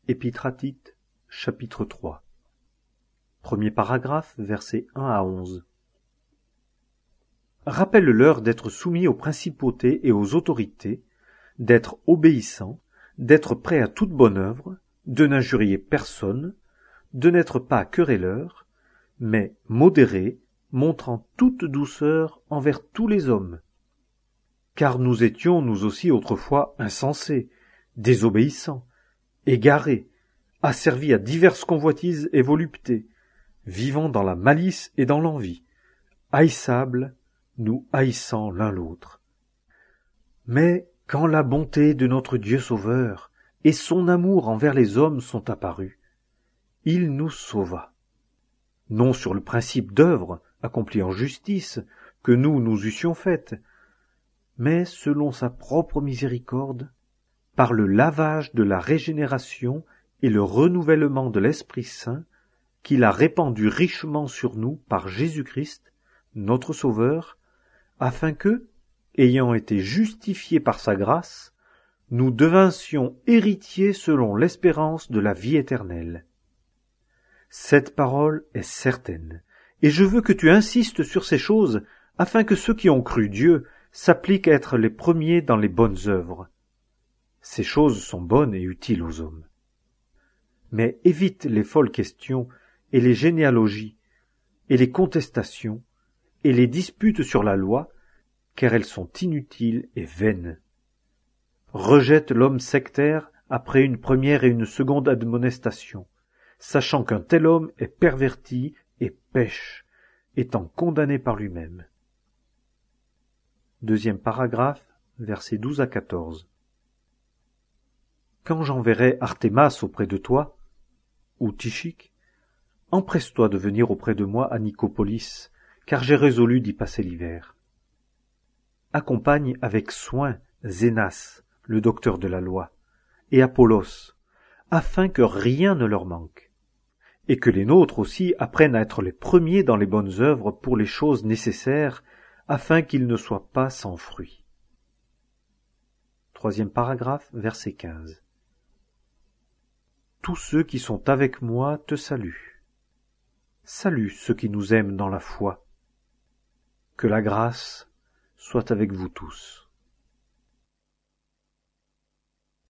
Épître à Tite, chapitre 3. Premier paragraphe, versets 1 à 11. Rappelle-leur d'être soumis aux principautés et aux autorités, d'être obéissants, d'être prêts à toute bonne œuvre, de n'injurier personne, de n'être pas querelleurs, mais modérés, montrant toute douceur envers tous les hommes. Car nous étions, nous aussi, autrefois, insensés, désobéissants, égarés, asservis à diverses convoitises et voluptés, vivant dans la malice et dans l'envie, haïssables, nous haïssant l'un l'autre. Mais quand la bonté de notre Dieu Sauveur et son amour envers les hommes sont apparus, il nous sauva, non sur le principe d'œuvre accomplie en justice que nous eussions faite, mais selon sa propre miséricorde, par le lavage de la régénération et le renouvellement de l'Esprit Saint, qu'il a répandu richement sur nous par Jésus-Christ, notre Sauveur, afin que, ayant été justifiés par sa grâce, nous devinssions héritiers selon l'espérance de la vie éternelle. Cette parole est certaine, et je veux que tu insistes sur ces choses, afin que ceux qui ont cru Dieu s'appliquent à être les premiers dans les bonnes œuvres. Ces choses sont bonnes et utiles aux hommes. Mais évite les folles questions et les généalogies et les contestations et les disputes sur la loi, car elles sont inutiles et vaines. Rejette l'homme sectaire après une première et une seconde admonestation, sachant qu'un tel homme est perverti et pêche, étant condamné par lui-même. Deuxième paragraphe, versets 12 à 14. Quand j'enverrai Artémas auprès de toi, ou Tychique, empresse-toi de venir auprès de moi à Nicopolis, car j'ai résolu d'y passer l'hiver. Accompagne avec soin Zénas, le docteur de la loi, et Apollos, afin que rien ne leur manque, et que les nôtres aussi apprennent à être les premiers dans les bonnes œuvres pour les choses nécessaires, afin qu'ils ne soient pas sans fruit. Troisième paragraphe, verset 15. Tous ceux qui sont avec moi te saluent. Salue ceux qui nous aiment dans la foi. Que la grâce soit avec vous tous.